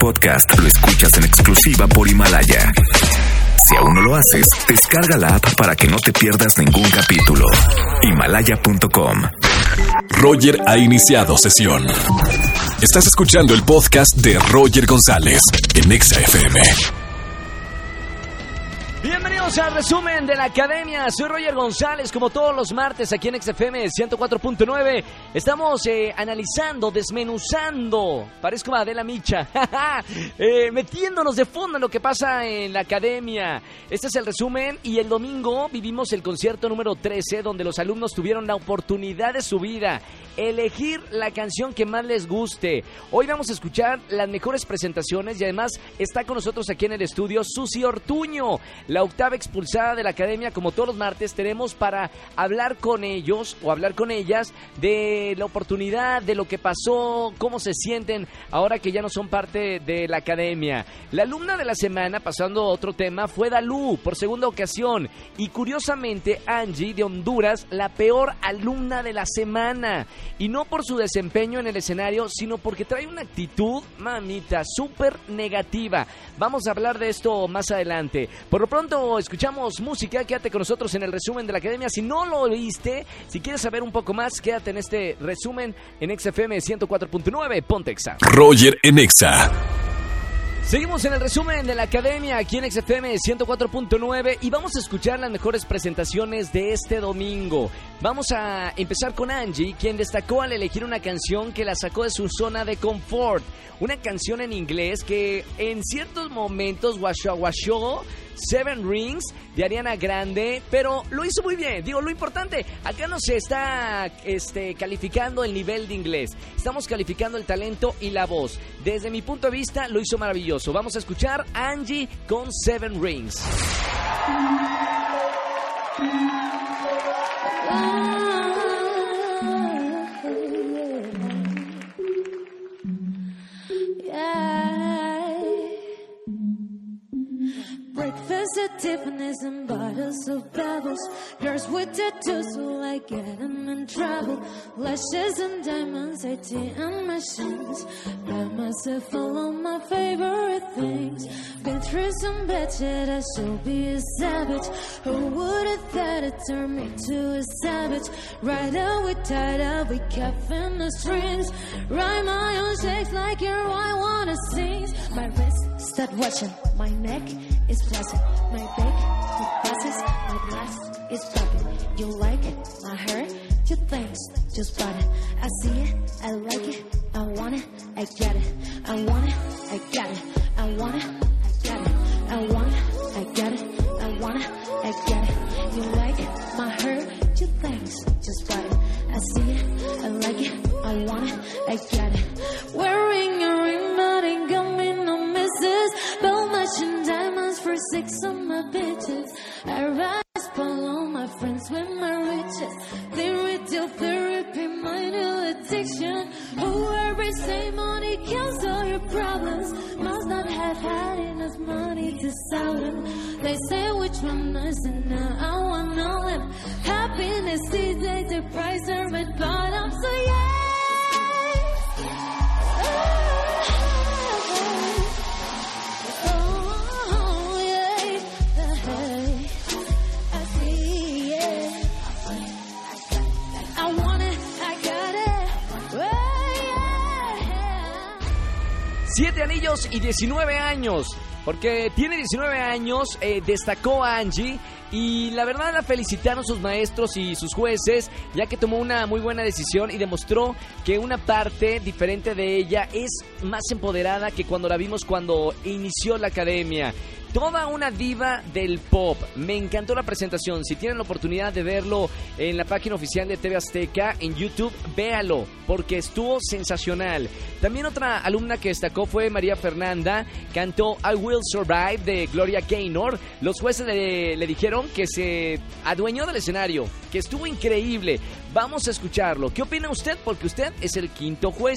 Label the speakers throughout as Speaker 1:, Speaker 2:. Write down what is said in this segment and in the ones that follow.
Speaker 1: podcast lo escuchas en exclusiva por Himalaya. Si aún no lo haces, descarga la app para que no te pierdas ningún capítulo. Himalaya.com.
Speaker 2: Roger ha iniciado sesión. Estás escuchando el podcast de Roger González en Exa FM.
Speaker 3: Bienvenidos al resumen de la Academia. Soy Roger González, como todos los martes aquí en XFM 104.9. Estamos analizando, desmenuzando, parezco Adela Micha, metiéndonos de fondo en lo que pasa en la Academia. Este es el resumen y el domingo vivimos el concierto número 13, donde los alumnos tuvieron la oportunidad de su vida, elegir la canción que más les guste. Hoy vamos a escuchar las mejores presentaciones y además está con nosotros aquí en el estudio Susi Ortuño, la octava expulsada de la Academia. Como todos los martes tenemos para hablar con ellos o hablar con ellas de la oportunidad, de lo que pasó, cómo se sienten ahora que ya no son parte de la Academia. La alumna de la semana, pasando a otro tema, fue Dalú por segunda ocasión y curiosamente Angie de Honduras, la peor alumna de la semana, y no por su desempeño en el escenario, sino porque trae una actitud, mamita, súper negativa. Vamos a hablar de esto más adelante. Por lo pronto escuchamos música, quédate con nosotros en el resumen de la Academia. Si no lo viste, si quieres saber un poco más, quédate en este resumen en XFM 104.9, ponte Exa.
Speaker 2: Roger en Exa.
Speaker 3: Seguimos en el resumen de la Academia aquí en XFM 104.9 y vamos a escuchar las mejores presentaciones de este domingo. Vamos a empezar con Angie, quien destacó al elegir una canción que la sacó de su zona de confort. Una canción en inglés que en ciertos momentos guachó Seven Rings de Ariana Grande, pero lo hizo muy bien. Digo, lo importante, acá no se está calificando el nivel de inglés, estamos calificando el talento y la voz. Desde mi punto de vista lo hizo maravilloso. Vamos a escuchar a Angie con Seven Rings.
Speaker 4: Breakfast at Tiffany's and bottles of pebbles. Girls with tattoos, so I get them in trouble. Lashes and diamonds, ATM machines. Buy myself all of my favorite things. Been through some bad shit, I should be a savage. Who would've thought it turned me to a savage? Right out, we tied up, we kept in the strings. Write my own shakes like you're I wanna sing. My wrist, start watching, my neck is flashing, my back, the glasses, my glass is popping. You like it, I heard your things, just bought it. I see it, I like it, I want it, I got it. I want it, I got it. I want it, I got it. I want it, I got it. I want it, I got it. You like it, I heard your things, just bought it. I see it, I like it, I want it, I got it. Wearing a ring, but ain't got me no misses. Bell matching diamonds for 6 of my bitches. I rise below my friends with my riches. They retail therapy, my new addiction. Who every say money kills all your problems. Must not have had enough money to sell them. They say which one is it now? I want all them. Happiness these days, the price are red bottoms. So yeah.
Speaker 3: Siete anillos y 19 años, porque tiene 19 años, destacó a Angie y la verdad la felicitaron sus maestros y sus jueces, ya que tomó una muy buena decisión y demostró que una parte diferente de ella es más empoderada que cuando la vimos cuando inició la Academia. Toda una diva del pop. Me encantó la presentación. Si tienen la oportunidad de verlo en la página oficial de TV Azteca, en YouTube, véalo, porque estuvo sensacional. También otra alumna que destacó fue María Fernanda. Cantó I Will Survive de Gloria Gaynor. Los jueces le dijeron que se adueñó del escenario, que estuvo increíble. Vamos a escucharlo. ¿Qué opina usted? Porque usted es el quinto juez.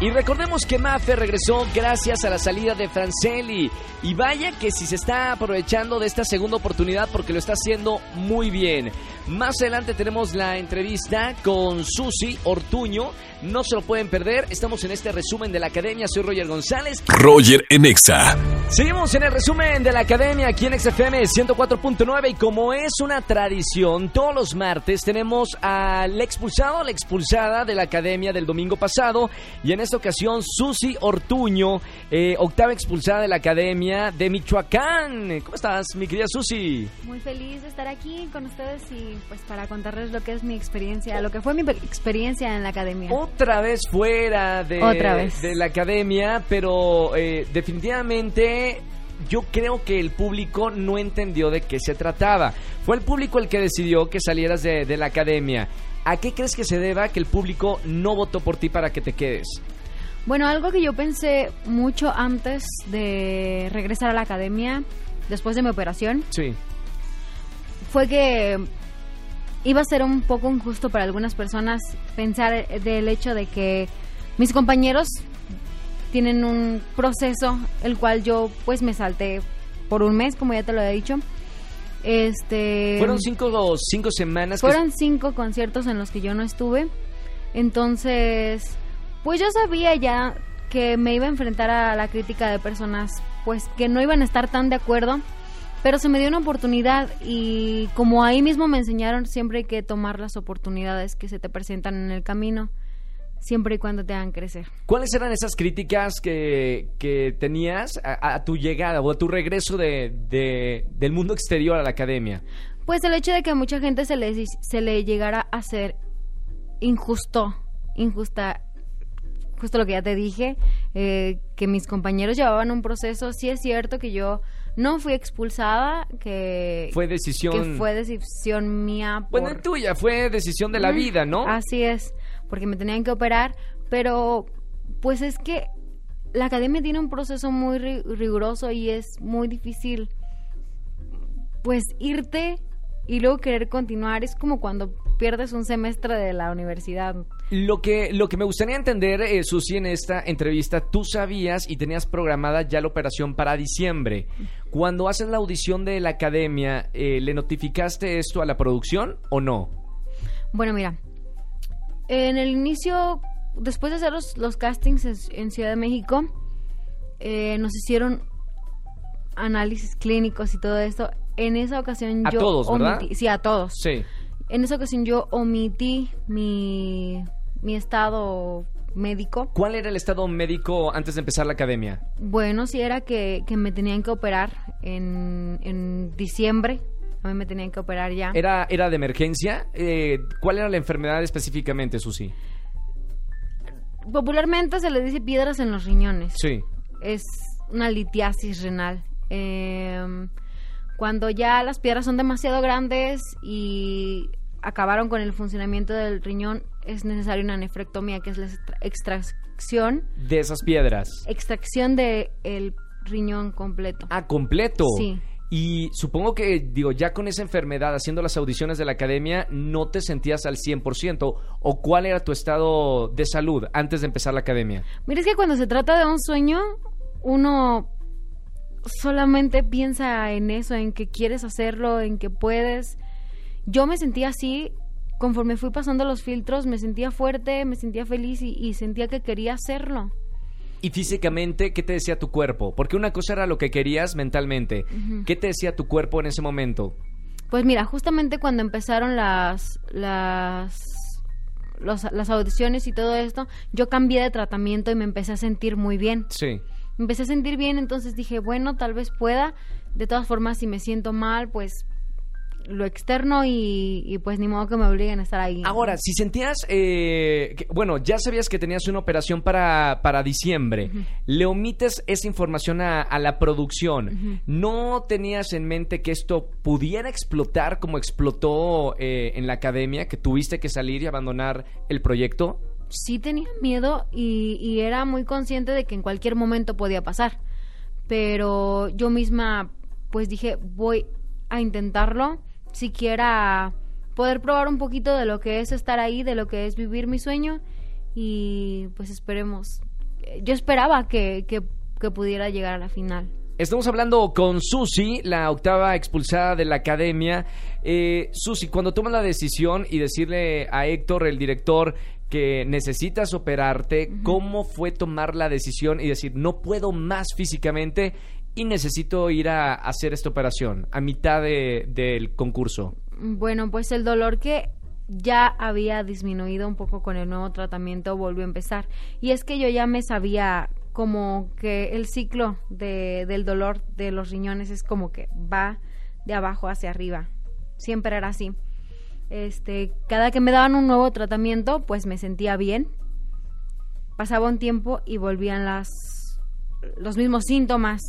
Speaker 3: Y recordemos que Maffer regresó gracias a la salida de Franceli. Y vaya que si se está aprovechando de esta segunda oportunidad porque lo está haciendo muy bien. Más adelante tenemos la entrevista con Susi Ortuño. No se lo pueden perder. Estamos en este resumen de la Academia. Soy Roger González.
Speaker 2: Roger en Exa.
Speaker 3: Seguimos en el resumen de la Academia aquí en XFM 104.9 y como es una tradición, todos los martes tenemos al expulsado o la expulsada de la Academia del domingo pasado y en esta ocasión Susi Ortuño, octava expulsada de la Academia de Michoacán. ¿Cómo estás, mi querida Susi?
Speaker 5: Muy feliz de estar aquí con ustedes y pues para contarles lo que es mi experiencia, lo que fue mi experiencia en la Academia.
Speaker 3: Otra vez fuera de la Academia, pero definitivamente yo creo que el público no entendió de qué se trataba. Fue el público el que decidió que salieras de la Academia. ¿A qué crees que se deba que el público no votó por ti para que te quedes?
Speaker 5: Bueno, algo que yo pensé mucho antes de regresar a la Academia, después de mi operación,
Speaker 3: sí,
Speaker 5: fue que iba a ser un poco injusto para algunas personas pensar del hecho de que mis compañeros tienen un proceso el cual yo pues me salté por un mes, como ya te lo he dicho.
Speaker 3: Fueron cinco semanas.
Speaker 5: Fueron 5 conciertos en los que yo no estuve. Entonces, pues yo sabía ya que me iba a enfrentar a la crítica de personas pues que no iban a estar tan de acuerdo. Pero se me dio una oportunidad y como ahí mismo me enseñaron, siempre hay que tomar las oportunidades que se te presentan en el camino, siempre y cuando te hagan crecer.
Speaker 3: ¿Cuáles eran esas críticas que tenías a tu llegada o a tu regreso del mundo exterior a la Academia?
Speaker 5: Pues el hecho de que a mucha gente se le llegara a hacer injusta, justo lo que ya te dije, que mis compañeros llevaban un proceso. Sí es cierto que yo no fui expulsada, que fue decisión mía.
Speaker 3: Bueno, tuya, fue decisión de la vida, ¿no?
Speaker 5: Así es, porque me tenían que operar, pero pues es que la Academia tiene un proceso muy riguroso y es muy difícil pues irte y luego querer continuar. Es como cuando pierdes un semestre de la universidad.
Speaker 3: Lo que me gustaría entender, Susi, en esta entrevista, tú sabías y tenías programada ya la operación para diciembre. Cuando haces la audición de la Academia, ¿le notificaste esto a la producción o no?
Speaker 5: Bueno, mira, en el inicio, después de hacer los castings en Ciudad de México, nos hicieron análisis clínicos y todo esto. En esa ocasión
Speaker 3: a todos, ¿verdad?
Speaker 5: Sí, a todos.
Speaker 3: Sí.
Speaker 5: En esa ocasión yo omití mi estado médico.
Speaker 3: ¿Cuál era el estado médico antes de empezar la Academia?
Speaker 5: Bueno, sí era que me tenían que operar en diciembre. A mí me tenían que operar ya.
Speaker 3: ¿Era de emergencia? ¿Cuál era la enfermedad específicamente, Susi?
Speaker 5: Popularmente se le dice piedras en los riñones.
Speaker 3: Sí.
Speaker 5: Es una litiasis renal. Cuando ya las piedras son demasiado grandes y acabaron con el funcionamiento del riñón, es necesaria una nefrectomía, que es la extracción
Speaker 3: de esas piedras.
Speaker 5: Extracción del riñón completo.
Speaker 3: Ah, ¿completo?
Speaker 5: Sí.
Speaker 3: Y supongo que, ya con esa enfermedad, haciendo las audiciones de la Academia, no te sentías al 100%. ¿O cuál era tu estado de salud antes de empezar la Academia?
Speaker 5: Mira, es que cuando se trata de un sueño, uno solamente piensa en eso, en que quieres hacerlo, en que puedes. Yo me sentía así, conforme fui pasando los filtros, me sentía fuerte, me sentía feliz y sentía que quería hacerlo.
Speaker 3: Y físicamente, ¿qué te decía tu cuerpo? Porque una cosa era lo que querías mentalmente. Uh-huh. ¿Qué te decía tu cuerpo en ese momento?
Speaker 5: Pues mira, justamente cuando empezaron las audiciones y todo esto, yo cambié de tratamiento y me empecé a sentir muy bien.
Speaker 3: Sí.
Speaker 5: Me empecé a sentir bien, entonces dije, bueno, tal vez pueda. De todas formas, si me siento mal, pues lo externo y pues ni modo que me obliguen a estar ahí.
Speaker 3: Ahora, si sentías, ya sabías que tenías una operación para diciembre, uh-huh. Le omites esa información a la producción. Uh-huh. ¿No tenías en mente que esto pudiera explotar como explotó en la Academia, que tuviste que salir y abandonar el proyecto?
Speaker 5: Sí tenía miedo y era muy consciente de que en cualquier momento podía pasar, pero yo misma pues dije, voy a intentarlo, siquiera poder probar un poquito de lo que es estar ahí, de lo que es vivir mi sueño y pues esperemos yo esperaba que pudiera llegar a la final.
Speaker 3: Estamos hablando con Susi, la octava expulsada de la academia. Susi, cuando tomas la decisión y decirle a Héctor, el director, que necesitas operarte, ¿cómo fue tomar la decisión y decir, no puedo más físicamente y necesito ir a hacer esta operación a mitad del concurso?
Speaker 5: Bueno, pues el dolor que ya había disminuido un poco con el nuevo tratamiento volvió a empezar. Y es que yo ya me sabía como que el ciclo del dolor de los riñones es como que va de abajo hacia arriba. Siempre era así. Cada que me daban un nuevo tratamiento, pues me sentía bien. Pasaba un tiempo y volvían los mismos síntomas.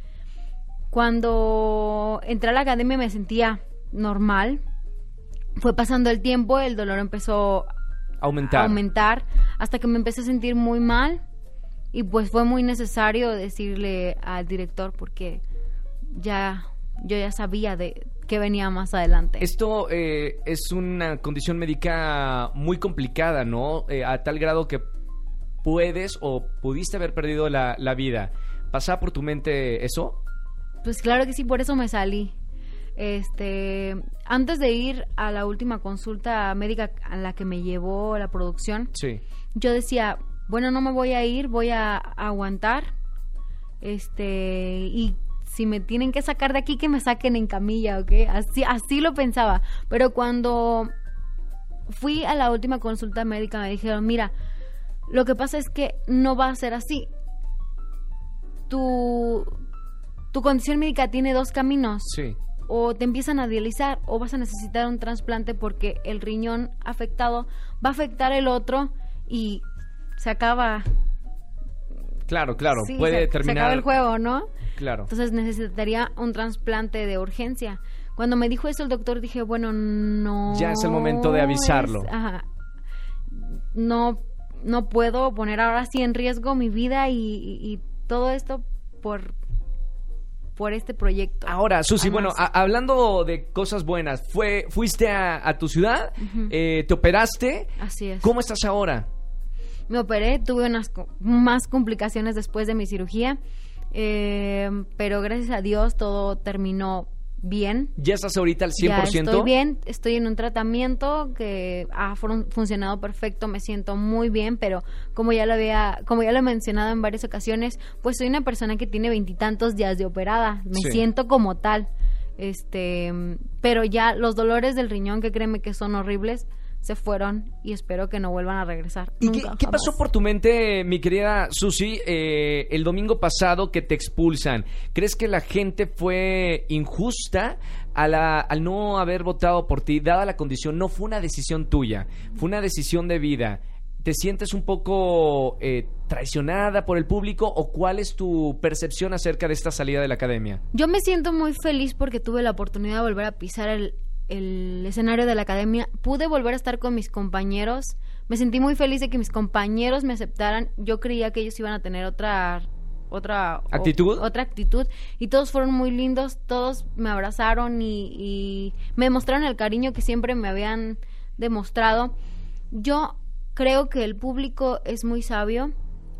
Speaker 5: Cuando entré a la academia me sentía normal. Fue pasando el tiempo, el dolor empezó a aumentar hasta que me empecé a sentir muy mal. Y pues fue muy necesario decirle al director porque yo ya sabía de qué venía más adelante.
Speaker 3: Esto es una condición médica muy complicada, ¿no? A tal grado que puedes o pudiste haber perdido la vida. ¿Pasaba por tu mente eso?
Speaker 5: Pues claro que sí, por eso me salí. Antes de ir a la última consulta médica a la que me llevó la producción,
Speaker 3: sí,
Speaker 5: yo decía, bueno, no me voy a ir, voy a aguantar, y si me tienen que sacar de aquí, que me saquen en camilla, ¿ok? Así lo pensaba. Pero cuando fui a la última consulta médica me dijeron, mira, lo que pasa es que no va a ser así. Tu condición médica tiene dos caminos.
Speaker 3: Sí.
Speaker 5: O te empiezan a dializar o vas a necesitar un trasplante porque el riñón afectado va a afectar el otro y se acaba.
Speaker 3: Claro,
Speaker 5: Sí,
Speaker 3: puede terminar.
Speaker 5: Se acaba el juego, ¿no?
Speaker 3: Claro.
Speaker 5: Entonces necesitaría un trasplante de urgencia. Cuando me dijo eso el doctor dije, bueno, no.
Speaker 3: Ya es el momento de avisarlo.
Speaker 5: No puedo poner ahora sí en riesgo mi vida y todo esto por este proyecto.
Speaker 3: Ahora, Susi, bueno, hablando de cosas buenas, fuiste a tu ciudad, te operaste.
Speaker 5: Así es.
Speaker 3: ¿Cómo estás ahora?
Speaker 5: Me operé, tuve más complicaciones después de mi cirugía, pero gracias a Dios todo terminó bien.
Speaker 3: ¿Ya estás ahorita al 100%?
Speaker 5: Ya estoy bien, estoy en un tratamiento que ha funcionado perfecto, me siento muy bien, pero como ya lo he mencionado en varias ocasiones, pues soy una persona que tiene 20 y tantos días de operada, me siento como tal, pero ya los dolores del riñón, que créeme que son horribles, se fueron y espero que no vuelvan a regresar.
Speaker 3: ¿Y qué pasó por tu mente, mi querida Susi, el domingo pasado que te expulsan? ¿Crees que la gente fue injusta al no haber votado por ti, dada la condición? No fue una decisión tuya, fue una decisión de vida. ¿Te sientes un poco traicionada por el público o cuál es tu percepción acerca de esta salida de la academia?
Speaker 5: Yo me siento muy feliz porque tuve la oportunidad de volver a pisar el escenario de la academia, pude volver a estar con mis compañeros, me sentí muy feliz de que mis compañeros me aceptaran. Yo creía que ellos iban a tener otra actitud y todos fueron muy lindos, todos me abrazaron y me mostraron el cariño que siempre me habían demostrado. Yo creo que el público es muy sabio.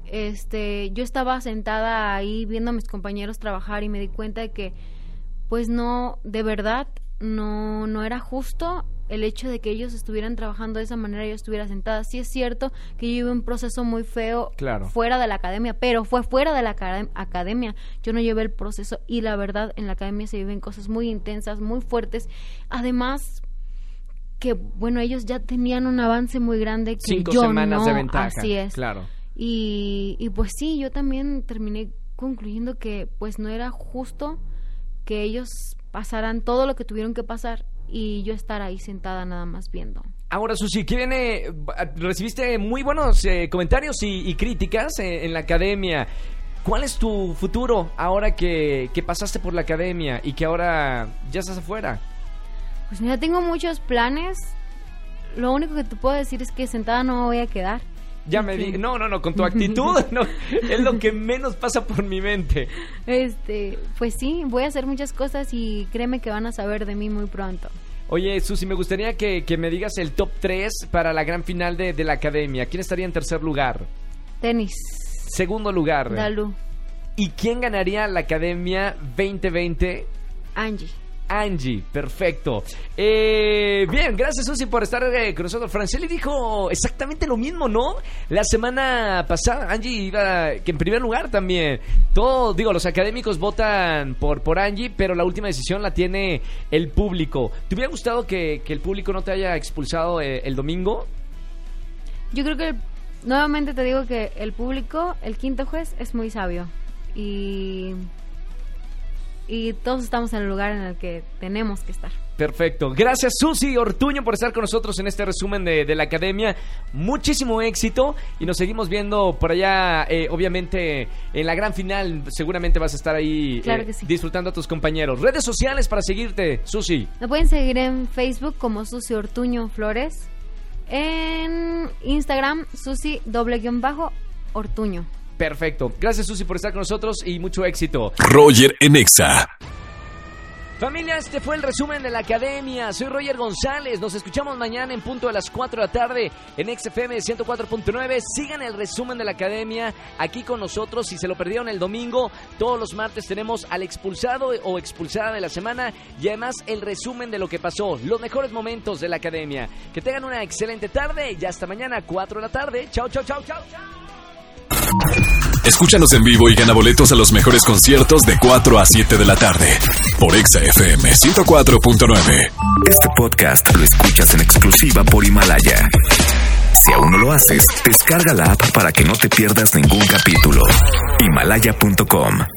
Speaker 5: Yo estaba sentada ahí viendo a mis compañeros trabajar y me di cuenta de que pues no, de verdad no era justo el hecho de que ellos estuvieran trabajando de esa manera y yo estuviera sentada. Sí es cierto que yo llevé un proceso muy feo fuera de la academia, pero fue fuera de la academia. Yo no llevé el proceso y la verdad en la academia se viven cosas muy intensas, muy fuertes. Además que, bueno, ellos ya tenían un avance muy grande que
Speaker 3: 5
Speaker 5: yo
Speaker 3: semanas
Speaker 5: no,
Speaker 3: de ventaja.
Speaker 5: Así es.
Speaker 3: Claro.
Speaker 5: Y pues sí, yo también terminé concluyendo que pues no era justo que ellos pasaran todo lo que tuvieron que pasar y yo estar ahí sentada nada más viendo.
Speaker 3: Ahora, Susi, ¿qué viene? Recibiste muy buenos comentarios y críticas en la academia. ¿Cuál es tu futuro ahora que pasaste por la academia y que ahora ya estás afuera?
Speaker 5: Pues mira, tengo muchos planes. Lo único que te puedo decir es que sentada no me voy a quedar.
Speaker 3: Ya me dije, no, con tu actitud, no, es lo que menos pasa por mi mente.
Speaker 5: Pues sí, voy a hacer muchas cosas y créeme que van a saber de mí muy pronto.
Speaker 3: Oye, Susi, me gustaría que me digas el top 3 para la gran final de la academia. ¿Quién estaría en tercer lugar?
Speaker 5: Tenis.
Speaker 3: Segundo lugar.
Speaker 5: Dalu.
Speaker 3: ¿Y quién ganaría la Academia 2020? Angie, perfecto. Bien, gracias Susi por estar con nosotros. Franceli dijo exactamente lo mismo, ¿no? La semana pasada Angie iba que en primer lugar también. Los académicos votan por Angie, pero la última decisión la tiene el público. ¿Te hubiera gustado que el público no te haya expulsado el domingo?
Speaker 5: Yo creo que nuevamente te digo que el público, el quinto juez, es muy sabio. Y todos estamos en el lugar en el que tenemos que estar.
Speaker 3: Perfecto. Gracias Susi Ortuño por estar con nosotros en este resumen de la Academia. Muchísimo éxito y nos seguimos viendo por allá, obviamente en la gran final. Seguramente vas a estar ahí,
Speaker 5: claro que sí,
Speaker 3: disfrutando a tus compañeros. Redes sociales para seguirte, Susi.
Speaker 5: Me pueden seguir en Facebook como Susi Ortuño Flores. En Instagram, Susi_Ortuño.
Speaker 3: Perfecto. Gracias Susi por estar con nosotros y mucho éxito.
Speaker 2: Roger en Exa.
Speaker 3: Familia, este fue el resumen de la Academia. Soy Roger González. Nos escuchamos mañana en punto de las 4 de la tarde en XFM 104.9. Sigan el resumen de la Academia aquí con nosotros. Si se lo perdieron el domingo, todos los martes tenemos al expulsado o expulsada de la semana y además el resumen de lo que pasó, los mejores momentos de la Academia. Que tengan una excelente tarde y hasta mañana 4 de la tarde. Chao, chao, chao, chao, chao.
Speaker 2: Escúchanos en vivo y gana boletos a los mejores conciertos de 4 a 7 de la tarde por Exa FM 104.9.
Speaker 1: Este podcast lo escuchas en exclusiva por Himalaya. Si aún no lo haces, descarga la app para que no te pierdas ningún capítulo. Himalaya.com